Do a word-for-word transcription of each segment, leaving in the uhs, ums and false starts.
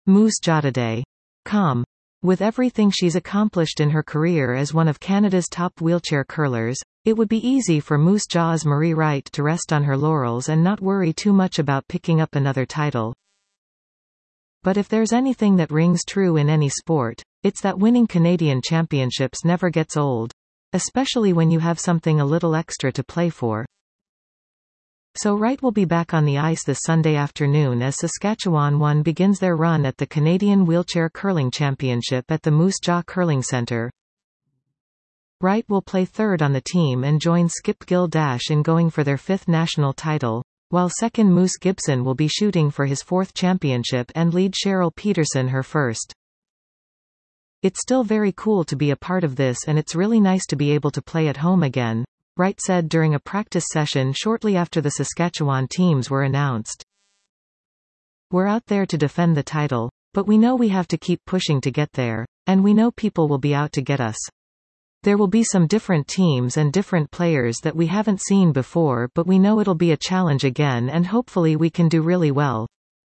Moose Jaw today. Com. With everything she's accomplished in her career as one of Canada's top wheelchair curlers, it would be easy for Moose Jaw's Marie Wright to rest on her laurels and not worry too much about picking up another title. But if there's anything that rings true in any sport, it's that winning Canadian championships never gets old. Especially when you have something a little extra to play for. So Wright will be back on the ice this Sunday afternoon as Saskatchewan one begins their run at the Canadian Wheelchair Curling Championship at the Moose Jaw Curling Centre. Wright will play third on the team and join Skip Gill-Dash in going for their fifth national title, while second Moose Gibson will be shooting for his fourth championship and lead Cheryl Peterson her first. It's still very cool to be a part of this, and it's really nice to be able to play at home again, Wright said during a practice session shortly after the Saskatchewan teams were announced. We're out there to defend the title, but we know we have to keep pushing to get there, and we know people will be out to get us. There will be some different teams and different players that we haven't seen before, but we know it'll be a challenge again and hopefully we can do really well.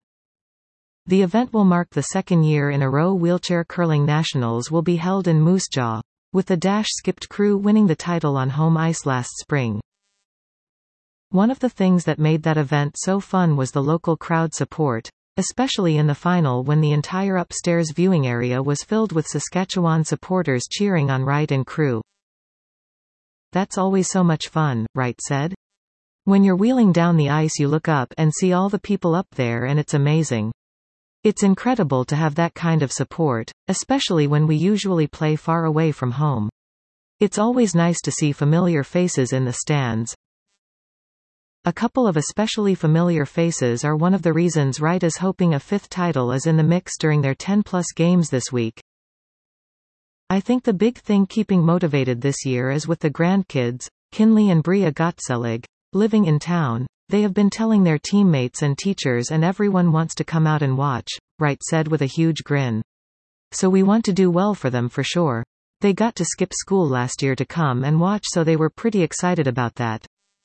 The event will mark the second year in a row Wheelchair Curling Nationals will be held in Moose Jaw, with the Dash skipped crew winning the title on home ice last spring. One of the things that made that event so fun was the local crowd support, especially in the final when the entire upstairs viewing area was filled with Saskatchewan supporters cheering on Wright and crew. That's always so much fun, Wright said. When you're wheeling down the ice you look up and see all the people up there and it's amazing. It's incredible to have that kind of support, especially when we usually play far away from home. It's always nice to see familiar faces in the stands. A couple of especially familiar faces are one of the reasons Wright is hoping a fifth title is in the mix during their ten-plus games this week. I think the big thing keeping motivated this year is with the grandkids, Kinley and Bria Gottselig, living in town. They have been telling their teammates and teachers and everyone wants to come out and watch, Wright said with a huge grin. So we want to do well for them for sure. They got to skip school last year to come and watch, so they were pretty excited about that.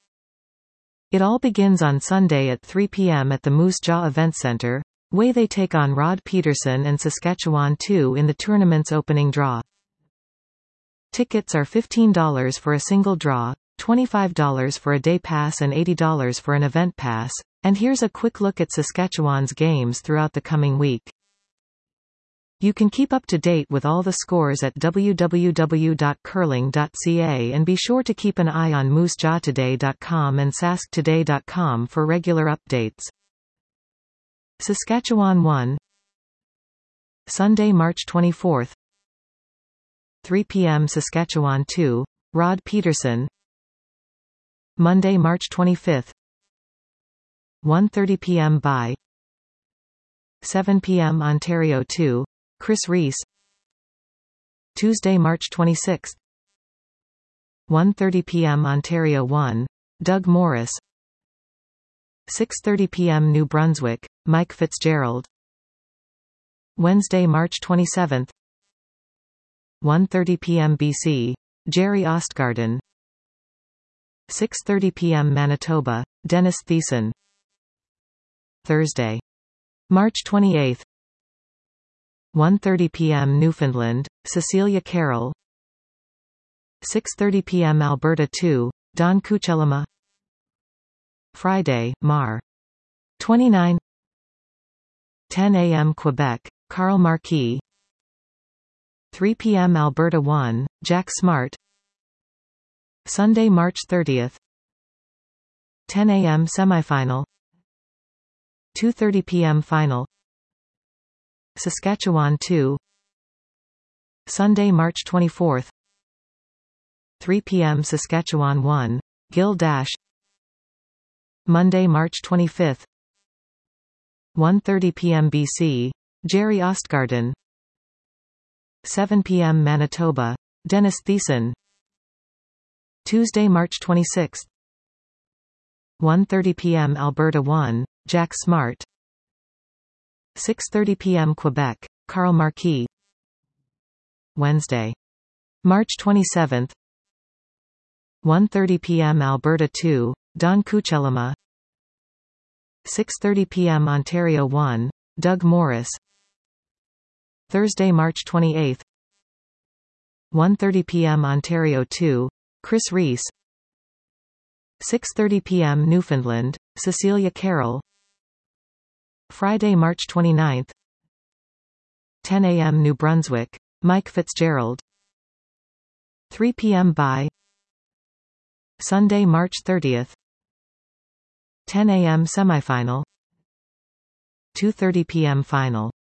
It all begins on Sunday at three p m at the Moose Jaw Event Centre, where they take on Rod Peterson and Saskatchewan two in the tournament's opening draw. Tickets are fifteen dollars for a single draw, twenty-five dollars for a day pass and eighty dollars for an event pass, and here's a quick look at Saskatchewan's games throughout the coming week. You can keep up to date with all the scores at w w w dot curling dot c a and be sure to keep an eye on moose jaw today dot com and sask today dot com for regular updates. Saskatchewan one. Sunday, March twenty-fourth. three p m Saskatchewan two, Rod Peterson. Monday, March twenty-fifth. one thirty p m by seven p m Ontario two, Chris Reese. Tuesday, March twenty-sixth. one thirty p m Ontario one, Doug Morris. six thirty p m New Brunswick, Mike Fitzgerald. Wednesday, March twenty-seventh. one thirty p m B C, Jerry Ostgarden. six thirty p m Manitoba, Dennis Thiessen. Thursday, March twenty-eighth. one thirty p m Newfoundland, Cecilia Carroll. six thirty p m Alberta two, Don Cuchelema. Friday, Mar twenty-ninth. ten a m Quebec, Carl Marquis. three p m Alberta one, Jack Smart. Sunday, March thirtieth. ten a m Semifinal. two thirty p m Final. Saskatchewan two. Sunday, March twenty-fourth. three p m Saskatchewan one, Gill-Dash. Monday, March twenty-fifth. one thirty p m B C, Jerry Ostgarden. seven p m Manitoba, Dennis Thiessen. Tuesday, March twenty-sixth. one thirty p m Alberta one, Jack Smart. six thirty p m Quebec, Carl Marquis. Wednesday, March twenty-seventh. one thirty p m Alberta two, Don Cuchelema. six thirty p m Ontario one, Doug Morris. Thursday, March twenty-eighth. one thirty p m Ontario two, Chris Reese. six thirty p m Newfoundland, Cecilia Carroll. Friday, March twenty-ninth. ten a m New Brunswick, Mike Fitzgerald. three p m By. Sunday, March thirtieth. ten a m Semifinal. two thirty p m Final.